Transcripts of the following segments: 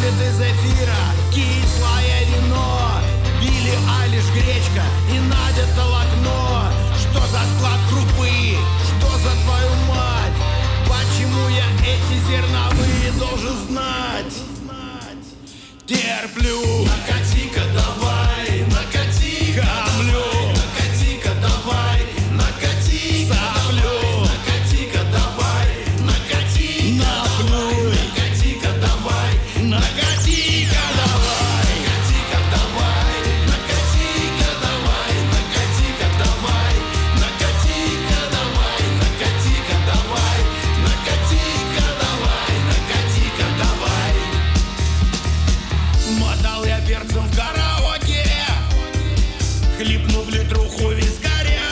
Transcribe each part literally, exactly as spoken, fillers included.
Выходит из эфира кислое вино, Билли Айлиш гречка и Надя Толокно. Что за склад крупы? Что за твою мать? Почему я эти зерновые должен знать? Терплю. Накати-ка давай, накати-ка давай, накати-ка давай, накати, Соплю. накати-ка давай, накати, Наплюй. накати-ка давай, Накати-ка давай. накати-ка давай, накати-ка давай, накати-ка давай, накати-ка давай, накати-ка давай, накати-ка давай, накати-ка давай. Мотал я перцем в караоке, хлебнув литруху вискаря.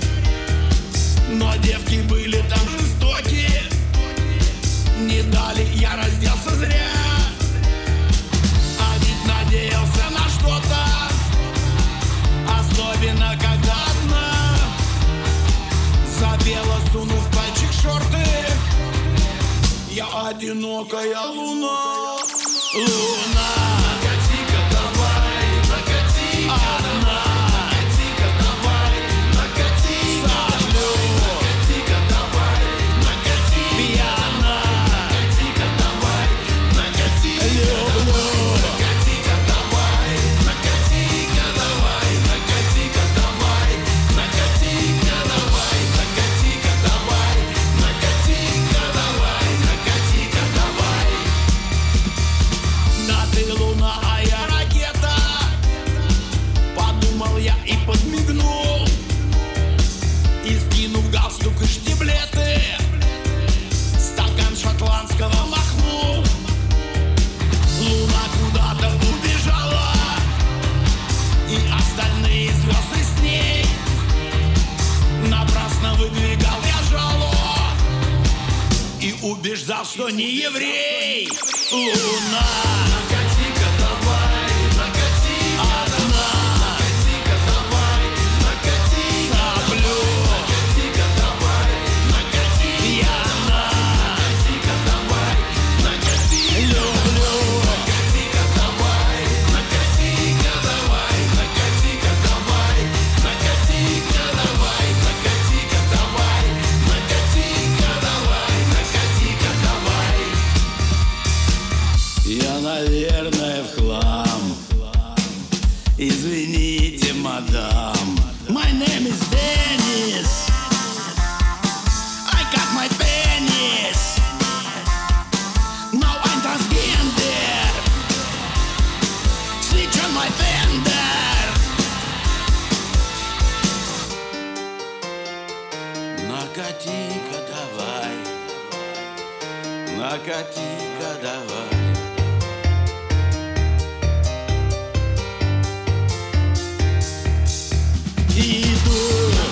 Но девки были там жестокие, не дали, я разделся зря. А ведь надеялся на что-то, особенно когда одна запела, сунув пальчик в шорты. Я одинокая луна, луна. Накати-ка давай, накати-ка давай, накати-ка давай, накати, Соплю. накати-ка давай, накати, Пьяна. накати-ка давай, накати, Люблю. накати-ка давай, накати-ка давай, накати-ка давай, накати-ка давай, накати-ка давай, накати-ка давай, накати-ка давай. Да ты луна, а я ракета, подумал я и подмигнул. И скинув галстук и штиблеты, стакан шотландского махнул. Луна куда-то убежала, и остальные звезды с ней. Напрасно выдвигал я жало и убеждал, что не еврей. Луна. Накати-ка давай, накати-ка давай, накати-ка давай, накати, Соплю. накати-ка давай, накати, Пьяна. накати-ка давай, накати, Люблю. накати-ка давай, накати-ка давай, накати-ка давай, накати-ка давай, накати-ка давай, накати-ка давай, накати-ка давай. Я, наверное, в хлам. Извините, мадам. My name is Dennis. I got my penis. Now I'm transgender. Switch on my fender. Накати-ка давай. Накати-ка давай. Иду.